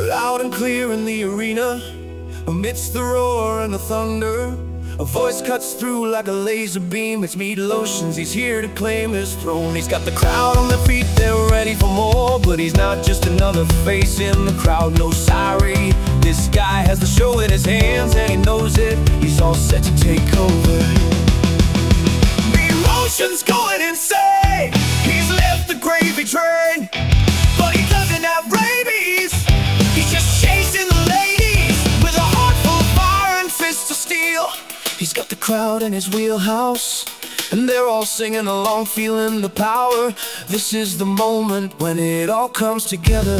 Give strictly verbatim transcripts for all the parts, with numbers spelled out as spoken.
Loud and clear in the arena, amidst the roar and the thunder, a voice cuts through like a laser beam. It's Meat Lotions, he's here to claim his throne. He's got the crowd on their feet, they're ready for more. But he's not just another face in the crowd, no sorry. This guy has the show in his hands and he knows it. He's all set to take over. Meat Lotions going insane. He's left the gravy train, but he doesn't have rabies. He's just chasing the ladies with a heart full of fire and fists of steel. He's got the crowd in his wheelhouse, and they're all singing along, feeling the power. This is the moment when it all comes together.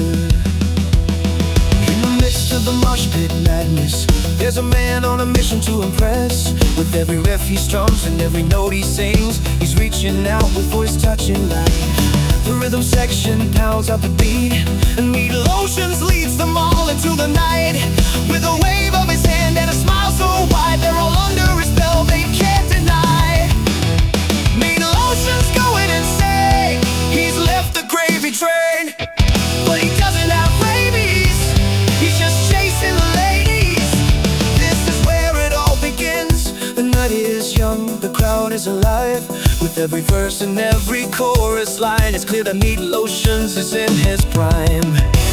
In the midst of the mosh pit madness, there's a man on a mission to impress. With every riff he strums and every note he sings, he's reaching out with voice touching life. The rhythm section pounds out the beat, and Meat Lotions leads them all into the night. With a wave of his hand and a smile so wide, they're all under his spell, they can't deny. Meat Lotions going insane. He's left the gravy train, but he doesn't have rabies. He's just chasing the ladies. This is where it all begins. The night is young, the crowd is alive. With every verse and every chorus line, it's clear that Meat Lotions is in his prime.